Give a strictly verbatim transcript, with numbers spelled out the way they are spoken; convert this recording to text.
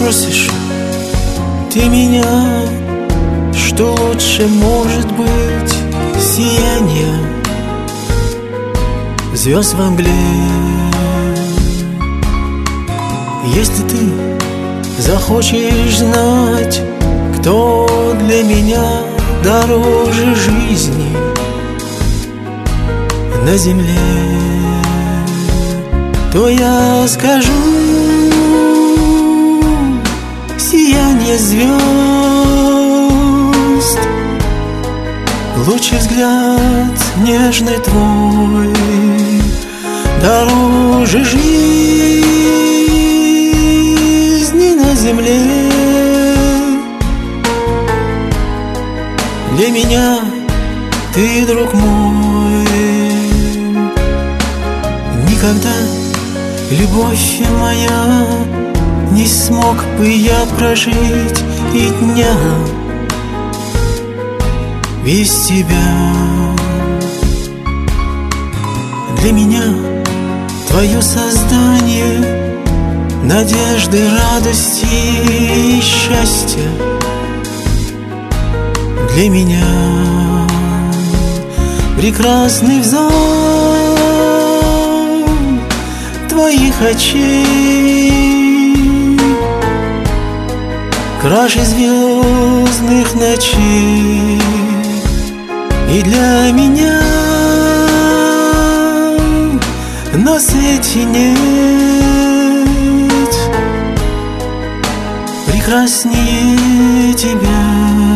спросишь ты меня, что лучше может быть сияние звезд во мгле. Если ты захочешь знать, кто для меня дороже жизни на земле, то я скажу: сияние звезд, лучший взгляд нежный твой дороже жизни на земле. Для меня ты, друг мой, никогда, любовь моя, не смог бы я прожить и дня без тебя. Для меня твое создание надежды, радости и счастья. Для меня прекрасный взор твоих очей, краше звездных ночей. И для меня на свете нет прекраснее тебя.